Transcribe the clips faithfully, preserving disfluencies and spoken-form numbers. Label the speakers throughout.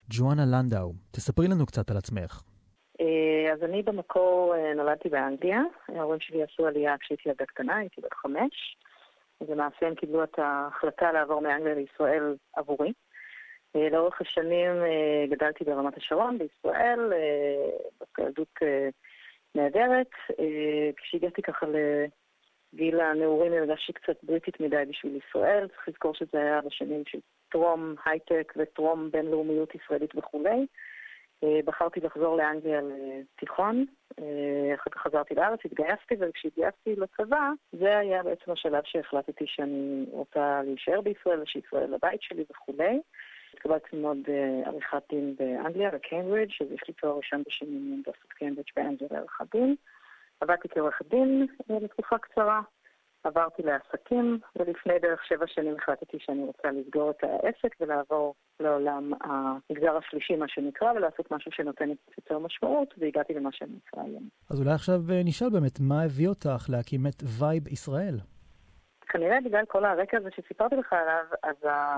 Speaker 1: ג'ואנה לנדאו, תספרי לנו קצת על עצמך.
Speaker 2: אז אני במקור נולדתי באנגליה. ההורים שלי עשו עלייה כשהייתי ילדה קטנה, הייתי בת חמש. ולמעשה הם קיבלו את ההחלטה לעבור מאנגליה לישראל עבורי. לאורך השנים גדלתי ברמת השרון בישראל, בילדות נהדרת. כשהגעתי ככה לגיל הנעורים הרגשתי קצת בריטית מדי בשביל ישראל. צריך לזכור שזה היה בשנים של טרום הייטק וטרום בינלאומיות ישראלית וכולי. בחרתי לחזור לאנגליה לתיכון, אחר כך חזרתי לארץ, התגייסתי, וכשהתגייסתי לצבא, זה היה בעצם השלב שהחלטתי שאני רוצה להישאר בישראל, שישראל לבית שלי וכולי. התקבלתי ללמוד עריכת דין באנגליה, בקיימברידג', אז יש לי תואר ראשון בשנים באוניברסיטת קיימברידג' באנגליה לעריכת דין. עבדתי כעורכת דין לתקופה קצרה, עברתי לעסקים, ולפני בערך שבע שנים החלטתי שאני רוצה לסגור את העסק ולעבור לעולם המגזר השלישי, מה שנקרא, ולעשות משהו שנותן יותר משמעות, והגעתי למה שאני נקרא היום.
Speaker 1: אז אולי עכשיו נשאל באמת, מה הביא אותך להקים את וייב ישראל?
Speaker 2: כנראה בגלל כל הרקע הזה שסיפרתי לך עליו, אז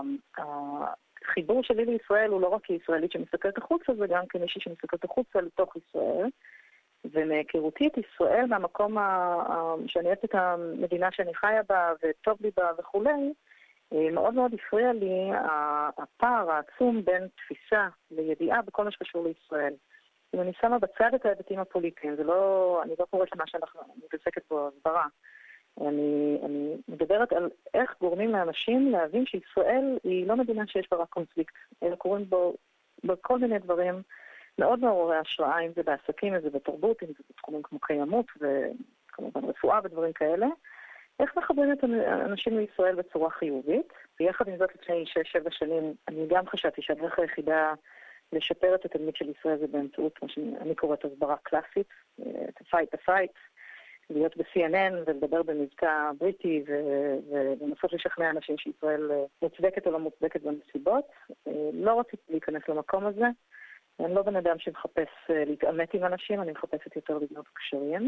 Speaker 2: החיבור שלי לישראל הוא לא רק כישראלית שמסתכלת החוצה, זה גם כמישהי שמסתכלת החוצה לתוך ישראל. ומהיכרותי את ישראל מהמקום שאני אוהבת את המדינה שאני חיה בה וטוב לי בה וכולי, מאוד מאוד הפריע לי הפער העצום בין תפיסה לידיעה בכל מה שקשור לישראל. אם אני שמה בצד את ההיבטים הפוליטיים, זה לא, אני לא קוראת למה שאנחנו מתעסקת בו הסברה. אני, אני מדברת על איך גורמים לאנשים להבין שישראל היא לא מדינה שיש בה רק קונפליקט, אלא קוראים בו בכל מיני דברים מאוד מעוררי השראה, אם זה בעסקים, אם זה בתרבות, אם זה בתחומים כמו קיימות וכמובן רפואה ודברים כאלה. איך מחברים את האנשים לישראל בצורה חיובית? ויחד עם זאת לפני שש שבע שנים אני גם חשבתי שהדרך היחידה לשפר את התדמית של ישראל זה באמצעות מה שאני קוראת הסברה קלאסית, את ה-fight the fight, להיות ב-סי אן אן ולדבר במבטא בריטי ולנסות לשכנע אנשים שישראל מוצדקת או לא מוצדקת בנסיבות. לא רציתי להיכנס למקום הזה. אני לא בן אדם שמחפש להתאמת עם אנשים, אני מחפשת יותר לבנות קשרים.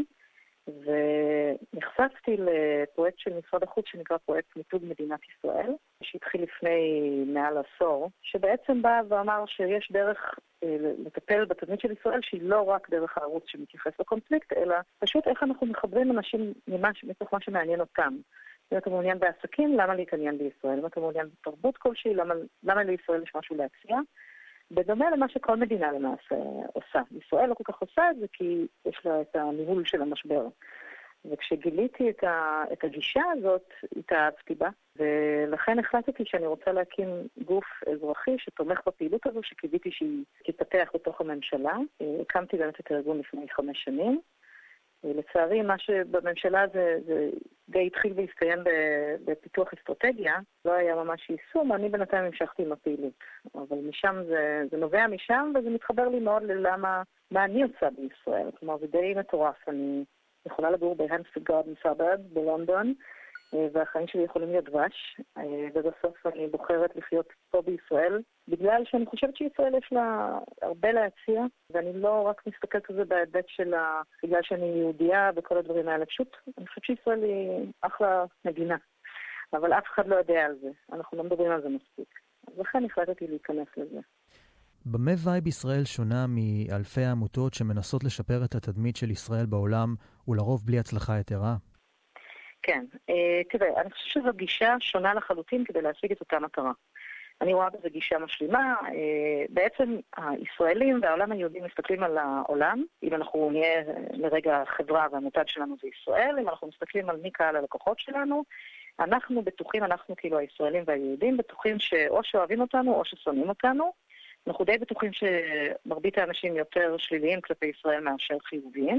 Speaker 2: ונחשפתי לפרויקט של משרד החוץ שנקרא פרויקט מיתוג מדינת ישראל, שהתחיל לפני מעל עשור, שבעצם בא ואמר שיש דרך לטפל בתדמית של ישראל שהיא לא רק דרך הערוץ שמתייחס לקונפליקט, אלא פשוט איך אנחנו מחברים אנשים מתוך מה שמעניין אותם. אם אתה מעוניין בעסקים, למה להתעניין בישראל? אם אתה מעוניין בתרבות כלשהי, למה, למה לישראל יש משהו להציע? בדומה למה שכל מדינה למעשה עושה. ישראל לא כל כך עושה את זה כי יש לה את הניהול של המשבר. וכשגיליתי את, ה, את הגישה הזאת, התאהבתי בה, ולכן החלטתי שאני רוצה להקים גוף אזרחי שתומך בפעילות הזו, שקיוויתי שהיא תתפתח בתוך הממשלה. הקמתי באמת את הארגון לפני חמש שנים. לצערי, מה שבממשלה זה, זה די התחיל והסתיים בפיתוח אסטרטגיה, לא היה ממש יישום, אני בינתיים המשכתי עם הפעילות. אבל משם זה, זה נובע משם, וזה מתחבר לי מאוד ללמה, מה אני עושה בישראל. כלומר, זה די מטורף. אני יכולה לגור בהמפסטד גארדן סאברב בלונדון, והחיים שלי יכולים להיות דבש, ובסוף אני בוחרת לחיות פה בישראל, בגלל שאני חושבת שישראל יש לה הרבה להציע, ואני לא רק מסתכלת על זה בהיבט של ה... בגלל שאני יהודייה וכל הדברים האלה, פשוט אני חושבת שישראל היא אחלה מדינה, אבל אף אחד לא יודע על זה, אנחנו לא מדברים על זה מספיק. אז לכן החלטתי להיכנס לזה.
Speaker 1: במה וייב ישראל שונה מאלפי העמותות שמנסות לשפר את התדמית של ישראל בעולם, ולרוב בלי הצלחה יתרה?
Speaker 2: כן, תראה, אני חושבת שזו גישה שונה לחלוטין כדי להשיג את אותה מטרה. אני רואה בזה גישה משלימה. בעצם הישראלים והעולם היהודי מסתכלים על העולם. אם אנחנו נהיה לרגע חברה והמותג שלנו זה ישראל, אם אנחנו מסתכלים על מי קהל הלקוחות שלנו, אנחנו בטוחים, אנחנו כאילו הישראלים והיהודים, בטוחים שאו שאוהבים אותנו או ששונאים אותנו. אנחנו די בטוחים שמרבית האנשים יותר שליליים כלפי ישראל מאשר חיוביים.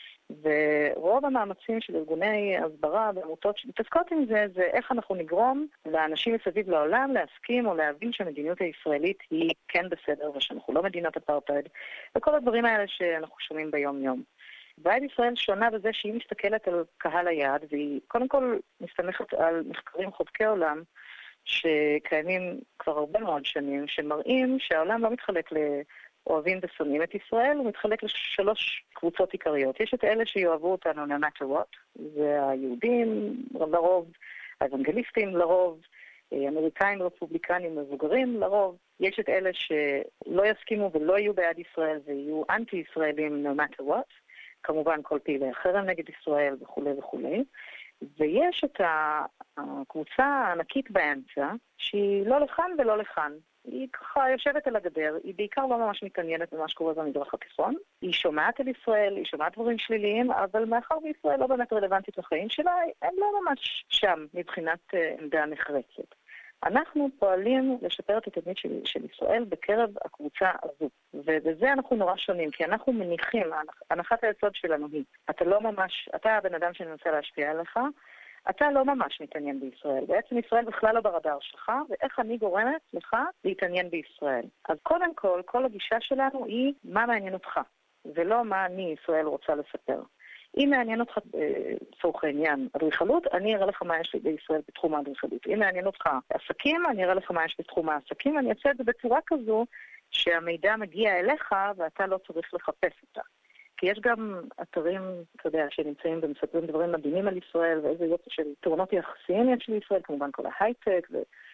Speaker 2: ורוב המאמצים של ארגוני הסברה ועמותות שמתעסקות עם זה, זה איך אנחנו נגרום לאנשים מסביב לעולם להסכים או להבין שהמדיניות הישראלית היא כן בסדר ושאנחנו לא מדינת אפרטהייד, וכל הדברים האלה שאנחנו שומעים ביום יום. וייב ישראל שונה בזה שהיא מסתכלת על קהל היעד, והיא קודם כל מסתמכת על מחקרים חובקי עולם שקיימים כבר הרבה מאוד שנים, שמראים שהעולם לא מתחלק ל... אוהבים ושונאים את ישראל, הוא מתחלק לשלוש קבוצות עיקריות. יש את אלה שיאהבו אותנו no matter what, זה היהודים לרוב, האוונגליסטים לרוב, אמריקאים רפובליקנים מבוגרים, לרוב יש את אלה שלא יסכימו ולא יהיו בעד ישראל ויהיו אנטי-ישראלים no matter what, כמובן כל פעילי החרם נגד ישראל וכו' וכו'. ויש את הקבוצה הענקית באמצע, שהיא לא לכאן ולא לכאן. היא ככה יושבת על הגדר, היא בעיקר לא ממש מתעניינת במה שקורה במזרח התיכון. היא שומעת על ישראל, היא שומעת דברים שליליים, אבל מאחר בישראל לא באמת רלוונטית לחיים שלה, הם לא ממש שם מבחינת עמדה נחרצת. אנחנו פועלים לשפר את התדמית של, של ישראל בקרב הקבוצה הזו. ובזה אנחנו נורא שונים, כי אנחנו מניחים, הנחת היסוד שלנו היא, אתה לא ממש, אתה הבן אדם שננסה להשפיע עליך, אתה לא ממש מתעניין בישראל. בעצם ישראל בכלל לא ברדאר שלך, ואיך אני גורמת לך להתעניין בישראל. אז קודם כל, כל הגישה שלנו היא מה מעניין אותך, ולא מה אני, ישראל, רוצה לספר. אם מעניין אותך צורך העניין אדריכלות, אני אראה לך מה יש לי בישראל בתחום האדריכלות. אם מעניין אותך עסקים, אני אראה לך מה יש בתחום העסקים. אני אעשה את זה בצורה כזו שהמידע מגיע אליך ואתה לא צריך לחפש אותה. כי יש גם אתרים, אתה יודע, שנמצאים ומספרים דברים מדהימים על ישראל, ואיזה יופי של תאונות יחסיים יש לישראל, כמובן כל ההייטק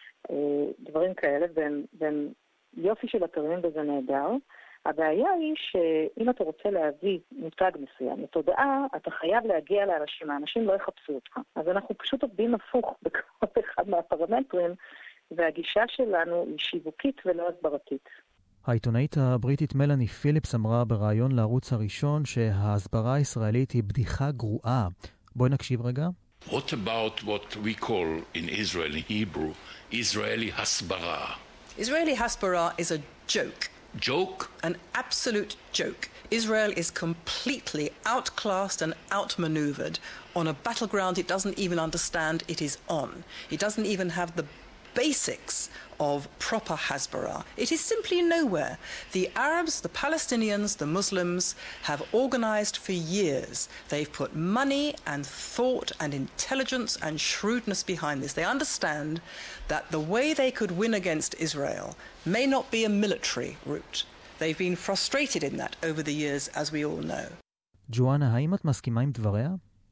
Speaker 2: ודברים כאלה, והם יופי של אתרים וזה נהדר. הבעיה היא שאם אתה רוצה להביא מותג מסוים לתודעה, אתה חייב להגיע לאנשים, האנשים לא יחפשו אותך. אז אנחנו פשוט עובדים הפוך בכל אחד מהפרמטרים, והגישה שלנו היא שיווקית ולא הסברתית.
Speaker 1: העיתונאית הבריטית מלאני פיליפס אמרה בראיון לערוץ הראשון שההסברה הישראלית היא בדיחה גרועה. בואי נקשיב רגע.
Speaker 3: What about what we call in Israeli Hebrew, Israeli hasbara?
Speaker 4: Israeli hasbara is a joke.
Speaker 3: Joke?
Speaker 4: An absolute joke. Israel is completely outclassed and outmaneuvered on a battleground it doesn't even understand it is on. It doesn't even have the basics of proper Hasbara. It is simply nowhere. The Arabs, the Palestinians, the Muslims have organized for years. They've put money and thought and intelligence and shrewdness behind this. They understand that the way they could win against Israel may not be a military route. They've been frustrated in that over the years, as we all know.
Speaker 1: ג'ואנה, האם את מסכימה עם דבריה?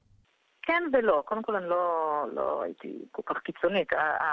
Speaker 2: כן ולא. קודם כל אני לא, לא הייתי כל כך קיצונית.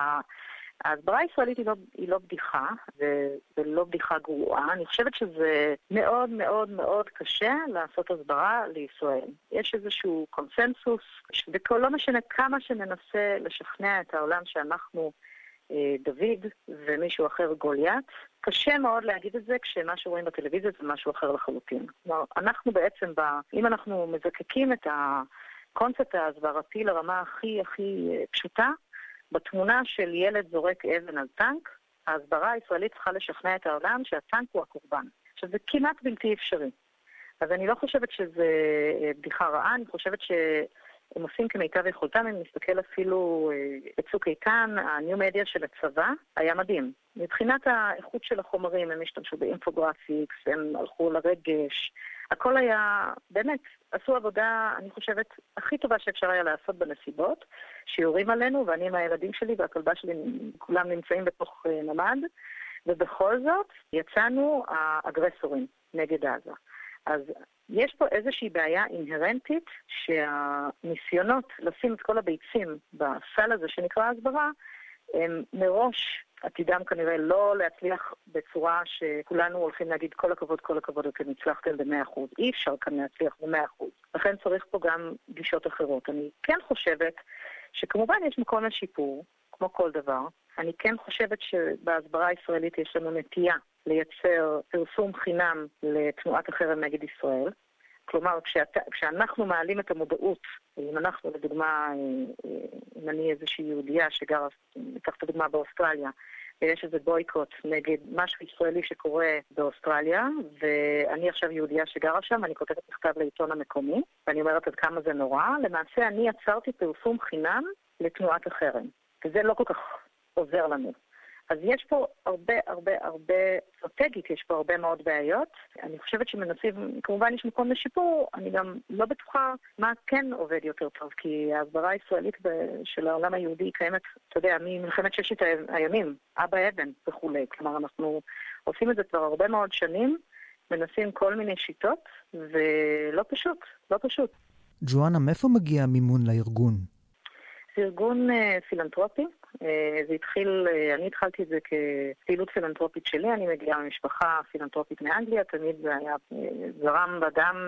Speaker 2: ההסברה הישראלית היא לא, היא לא בדיחה, זה, זה לא בדיחה גרועה. אני חושבת שזה מאוד מאוד מאוד קשה לעשות הסברה לישראל. יש איזשהו קונסנסוס, ולא משנה כמה שננסה לשכנע את העולם שאנחנו אה, דוד ומישהו אחר גוליית, קשה מאוד להגיד את זה כשמה שרואים בטלוויזיה זה משהו אחר לחלוטין. כלומר, אנחנו בעצם, ב, אם אנחנו מזקקים את הקונספט ההסברתי לרמה הכי הכי פשוטה, בתמונה של ילד זורק אבן על טנק, ההסברה הישראלית צריכה לשכנע את העולם שהטנק הוא הקורבן. עכשיו, זה כמעט בלתי אפשרי. אז אני לא חושבת שזה בדיחה רעה, אני חושבת שהם עושים כמיטב יכולתם, אם נסתכל אפילו בצוק איתן, הניו מדיה של הצבא היה מדהים. מבחינת האיכות של החומרים, הם השתמשו באינפוגרפיקס, הם הלכו לרגש, הכל היה, באמת, עשו עבודה, אני חושבת, הכי טובה שאפשר היה לעשות בנסיבות, שיורים עלינו, ואני עם הילדים שלי והכלבה שלי, כולם נמצאים בתוך נמד, ובכל זאת יצאנו האגרסורים נגד עזה. אז יש פה איזושהי בעיה אינהרנטית, שהניסיונות לשים את כל הביצים בסל הזה שנקרא הסברה, הם מראש עתידם כנראה לא להצליח בצורה שכולנו הולכים להגיד כל הכבוד, כל הכבוד, אתם הצלחתם ב-מאה אחוז. אי אפשר כאן להצליח ב-מאה אחוז. לכן צריך פה גם גישות אחרות. אני כן חושבת שכמובן יש מקום לשיפור, כמו כל דבר. אני כן חושבת שבהסברה הישראלית יש לנו נטייה לייצר פרסום חינם לתנועת החרם נגד ישראל. כלומר, כשאת, כשאנחנו מעלים את המודעות, אם אנחנו, לדוגמה, אם אני איזושהי יהודייה שגרה, ניקח את הדוגמה באוסטרליה, ויש איזה בויקוט נגד משהו ישראלי שקורה באוסטרליה, ואני עכשיו יהודייה שגרה שם, אני כותבת מכתב לעיתון המקומי, ואני אומרת עד כמה זה נורא, למעשה אני יצרתי פרסום חינם לתנועת החרם, וזה לא כל כך עוזר לנו. אז יש פה הרבה, הרבה, הרבה, אסטרטגית, יש פה הרבה מאוד בעיות. אני חושבת שמנסים, כמובן יש מקום לשיפור, אני גם לא בטוחה מה כן עובד יותר טוב, כי ההסברה הישראלית של העולם היהודי קיימת, אתה יודע, ממלחמת ששת הימים, אבא אבן וכולי. כלומר, אנחנו עושים את זה כבר הרבה מאוד שנים, מנסים כל מיני שיטות, ולא פשוט, לא פשוט.
Speaker 1: ג'ואנה, מאיפה מגיע מימון לארגון?
Speaker 2: זה ארגון פילנטרופי. זה התחיל, אני התחלתי את זה כפעילות פילנטרופית שלי, אני מגיעה ממשפחה פילנטרופית מאנגליה, תמיד זה היה זרם בדם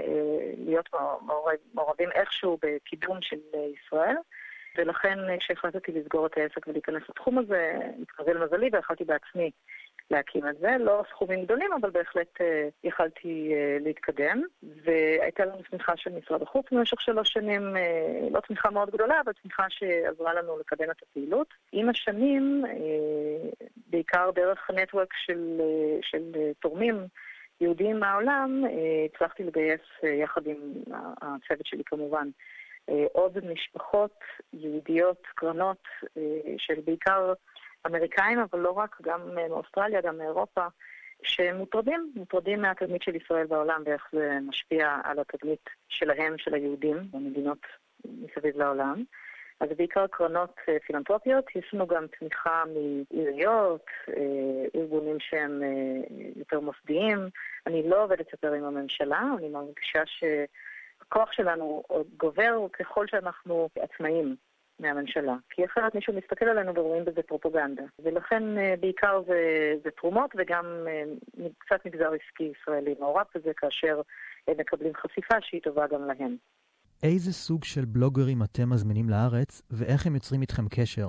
Speaker 2: להיות מעורבים איכשהו בקידום של ישראל, ולכן כשהחלטתי לסגור את העסק ולהיכנס לתחום הזה, התחזל מזלי והחלטתי בעצמי להקים את זה. לא סכומים גדולים, אבל בהחלט אה, יכלתי אה, להתקדם. והייתה לנו תמיכה של משרד החוץ במשך שלוש שנים, אה, לא תמיכה מאוד גדולה, אבל תמיכה שעזרה לנו לקדם את הפעילות. עם השנים, אה, בעיקר דרך נטוורק של, אה, של אה, תורמים יהודים מהעולם, אה, הצלחתי לגייס אה, יחד עם הצוות שלי כמובן, אה, עוד משפחות יהודיות, קרנות, אה, של בעיקר אמריקאים, אבל לא רק, גם מאוסטרליה, גם מאירופה, שמוטרדים, מוטרדים מהתדמית של ישראל בעולם, ואיך זה משפיע על התדמית שלהם, של היהודים, במדינות מסביב לעולם. אז בעיקר קרנות פילנטרופיות, יש לנו גם תמיכה מעיריות, ארגונים שהם יותר מוסדיים. אני לא עובדת יותר עם הממשלה, אני מרגישה שהכוח שלנו גובר ככל שאנחנו עצמאים מהממשלה, כי אחרת מישהו מסתכל עלינו ורואים בזה פרופוגנדה. ולכן בעיקר זה, זה תרומות, וגם קצת מגזר עסקי ישראלי מעורב בזה, כאשר מקבלים חשיפה שהיא טובה גם להם.
Speaker 1: איזה סוג של בלוגרים אתם מזמינים לארץ, ואיך הם יוצרים איתכם קשר?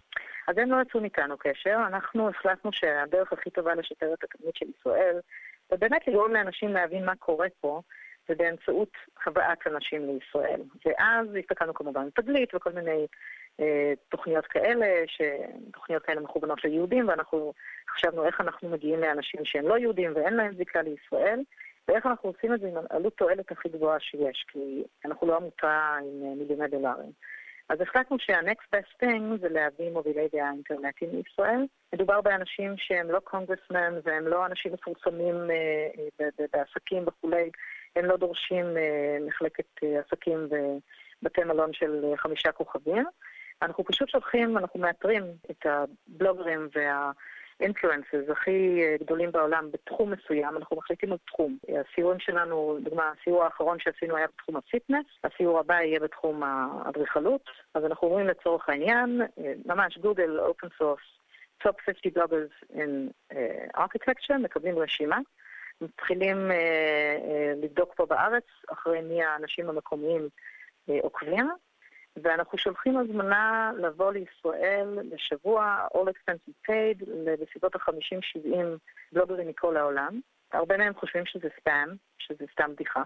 Speaker 2: אז הם לא יצאו איתנו קשר. אנחנו החלטנו שהדרך הכי טובה לשפר את התדמית של ישראל, ובאמת לגרום לאנשים להבין מה קורה פה, ובאמצעות הבאת אנשים לישראל. ואז הסתכלנו כמובן תגלית וכל מיני אה, תוכניות כאלה, תוכניות כאלה מכוונות ליהודים, ואנחנו חשבנו איך אנחנו מגיעים לאנשים שהם לא יהודים ואין להם זיקה לישראל, ואיך אנחנו עושים את זה עם עלות תועלת הכי גבוהה שיש, כי אנחנו לא עמותה עם מיליוני דולרים. אז החלטנו שה-next best thing זה להביא מובילי דעה אינטרנטיים לישראל. מדובר באנשים שהם לא קונגרסמן והם לא אנשים מפורסמים אה, בעסקים וכולי, הם לא דורשים uh, מחלקת uh, עסקים ובתי מלון של uh, חמישה כוכבים. אנחנו פשוט שולחים, אנחנו מאתרים את הבלוגרים והאינפלואנסרס הכי uh, גדולים בעולם בתחום מסוים, אנחנו מחליטים על תחום. הסיורים שלנו, דוגמה, הסיור האחרון שעשינו היה בתחום הפיטנס, הסיור הבא יהיה בתחום האדריכלות, אז אנחנו אומרים לצורך העניין, ממש גוגל, open source, top fifty bloggers in uh, architecture, מקבלים רשימה, מתחילים אה, אה, לבדוק פה בארץ אחרי מי האנשים המקומיים אה, עוקבים, ואנחנו שולחים הזמנה לבוא לישראל לשבוע, all expenses paid, בסביבות ה-חמישים שבעים בלוגרים מכל העולם. הרבה מהם חושבים שזה ספאם, שזה סתם בדיחה.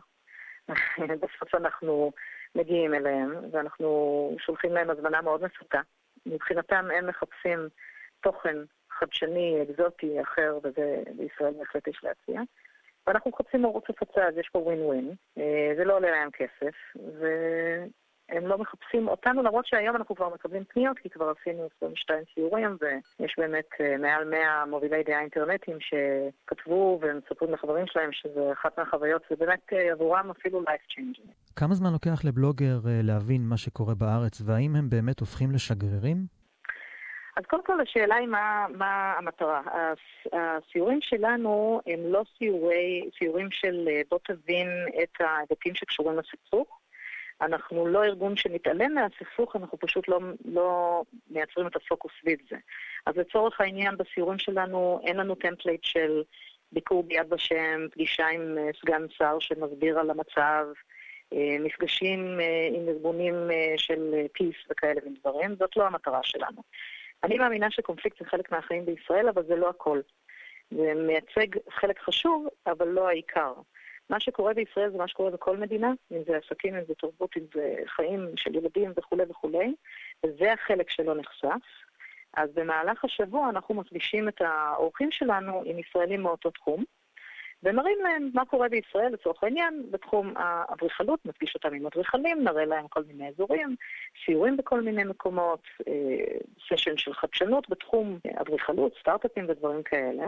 Speaker 2: בסוף אנחנו מגיעים אליהם, ואנחנו שולחים להם הזמנה מאוד מפתה. מבחינתם הם מחפשים תוכן חדשני, אקזוטי, אחר, וזה בישראל בהחלט יש להציע. ואנחנו מחפשים ערוץ הפצה, אז יש פה ווין ווין. זה לא עולה להם כסף, והם לא מחפשים אותנו, למרות שהיום אנחנו כבר מקבלים פניות, כי כבר עשינו עשרים ושתיים סיורים, ויש באמת מעל מאה מובילי דעה אינטרנטיים שכתבו ומספרים לחברים שלהם שזה אחת מהחוויות, זה באמת עבורם אפילו life changing.
Speaker 1: כמה זמן לוקח לבלוגר להבין מה שקורה בארץ, והאם הם באמת הופכים לשגרירים?
Speaker 2: אז קודם כל השאלה היא מה, מה המטרה. הסיורים שלנו הם לא סיורי, סיורים של בוא תבין את ההיבטים שקשורים לסכסוך. אנחנו לא ארגון שמתעלם מהסכסוך, אנחנו פשוט לא, לא מייצרים את הפוקוס סביב זה. אז לצורך העניין בסיורים שלנו אין לנו טמפלייט של ביקור ביד ושם, פגישה עם סגן שר שמסביר על המצב, מפגשים עם ארגונים של פיס וכאלה ודברים. זאת לא המטרה שלנו. אני מאמינה שקונפליקט זה חלק מהחיים בישראל, אבל זה לא הכל. זה מייצג חלק חשוב, אבל לא העיקר. מה שקורה בישראל זה מה שקורה בכל מדינה, אם זה עסקים, אם זה תרבות, אם זה חיים של ילדים וכו' וכו', וזה החלק שלא נחשף. אז במהלך השבוע אנחנו מפגישים את האורחים שלנו עם ישראלים מאותו תחום, ומראים להם מה קורה בישראל לצורך העניין בתחום האדריכלות, נפגיש אותם עם אדריכלים, נראה להם כל מיני אזורים, סיורים בכל מיני מקומות, סשן של חדשנות בתחום אדריכלות, סטארט-אפים ודברים כאלה,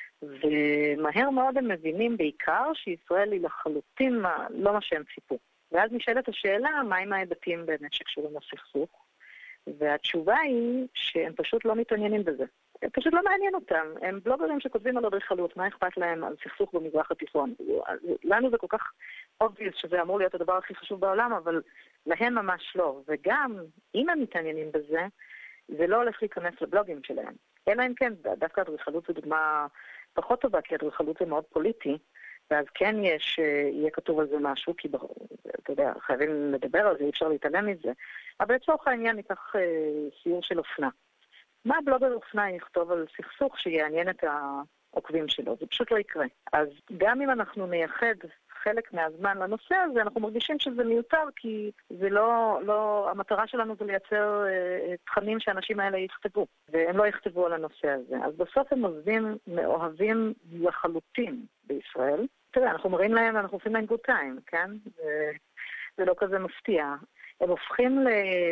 Speaker 2: ומהר מאוד הם מבינים בעיקר שישראל היא לחלוטין מה, לא מה שהם ציפו. ואז נשאלת השאלה, מה עם ההיבטים באמת שקשורים לסכסוך? והתשובה היא שהם פשוט לא מתעניינים בזה. פשוט לא מעניין אותם. הם בלוגרים שכותבים על אדריכלות, מה אכפת להם על סכסוך במזרח התיכון? לנו זה כל כך obvious שזה אמור להיות הדבר הכי חשוב בעולם, אבל להם ממש לא. וגם, אם הם מתעניינים בזה, זה לא הולך להיכנס לבלוגים שלהם. אלא אם כן, דווקא אדריכלות זו דוגמה פחות טובה, כי אדריכלות זה מאוד פוליטי, ואז כן יש, יהיה כתוב על זה משהו, כי אתה יודע, חייבים לדבר על זה, אי אפשר להתעלם מזה. אבל לצורך העניין ניקח סיור של אופנה. מה בלוגר אופנה יכתוב על סכסוך שיעניין את העוקבים שלו? זה פשוט לא יקרה. אז גם אם אנחנו נייחד חלק מהזמן לנושא הזה, אנחנו מרגישים שזה מיותר, כי זה לא, לא, המטרה שלנו זה לייצר אה, תכנים שהאנשים האלה יכתבו, והם לא יכתבו על הנושא הזה. אז בסוף הם עובדים מאוהבים לחלוטין בישראל. תראה, אנחנו מראים להם, אנחנו עושים להם good time, כן? זה, זה לא כזה מפתיע. הם הופכים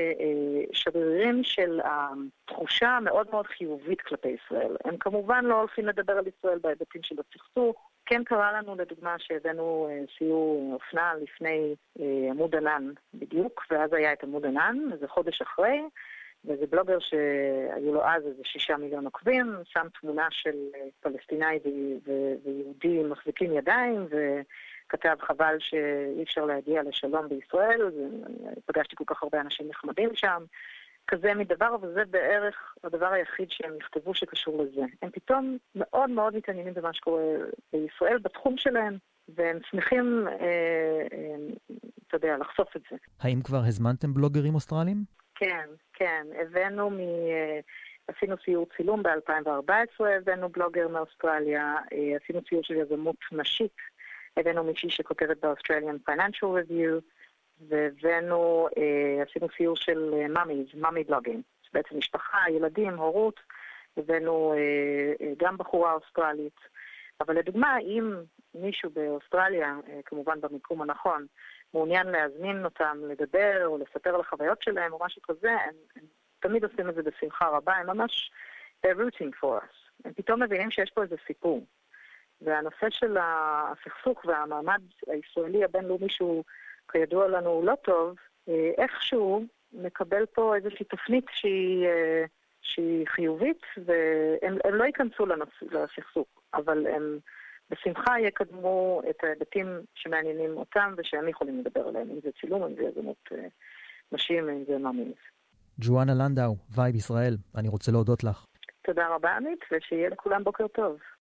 Speaker 2: לשגרירים של התחושה המאוד מאוד חיובית כלפי ישראל. הם כמובן לא הולכים לדבר על ישראל בהיבטים של הסכסוך. כן קרה לנו לדוגמה שהבאנו סיור אופנה לפני עמוד ענן בדיוק, ואז היה את עמוד ענן, זה חודש אחרי, וזה בלוגר שהיו לו אז איזה שישה מיליון עוקבים, שם תמונה של פלסטיני ויהודי מחזיקים ידיים, וכתב חבל שאי אפשר להגיע לשלום בישראל, פגשתי כל כך הרבה אנשים נחמדים שם, כזה מדבר, וזה בערך הדבר היחיד שהם נכתבו שקשור לזה. הם פתאום מאוד מאוד מתעניינים במה שקורה בישראל, בתחום שלהם, והם שמחים, אה, אה, אתה יודע, לחשוף את זה.
Speaker 1: האם כבר הזמנתם בלוגרים אוסטרליים?
Speaker 2: כן, כן. הבאנו מ... עשינו סיור צילום ב-אלפיים וארבע עשרה, הבאנו בלוגר מאוסטרליה, עשינו סיור של יזמות נשית, הבאנו מישהי שכותבת ב-Australian Financial Review, והבאנו, עשינו סיור של מאמיז, מאמי בלוגים, בעצם משפחה, ילדים, הורות, הבאנו גם בחורה אוסטרלית, אבל לדוגמה, אם מישהו באוסטרליה, כמובן במיקום הנכון, מעוניין להזמין אותם לדבר או לספר על החוויות שלהם או משהו כזה, הם, הם תמיד עושים את זה בשמחה רבה, הם ממש they're rooting for us. הם פתאום מבינים שיש פה איזה סיפור. והנושא של הסכסוך והמעמד הישראלי הבינלאומי שהוא כידוע לנו לא טוב, איכשהו מקבל פה איזושהי תפנית שהיא, שהיא חיובית, והם הם לא ייכנסו לנוס, לסכסוך, אבל הם בשמחה יקדמו את ההיבטים שמעניינים אותם ושהם יכולים לדבר עליהם, אם זה צילום, אם זה יזמות נשים, אם זה מאמינס.
Speaker 1: ג'ואנה לנדאו, וייב ישראל, אני רוצה להודות לך.
Speaker 2: תודה רבה עמית, ושיהיה לכולם בוקר טוב.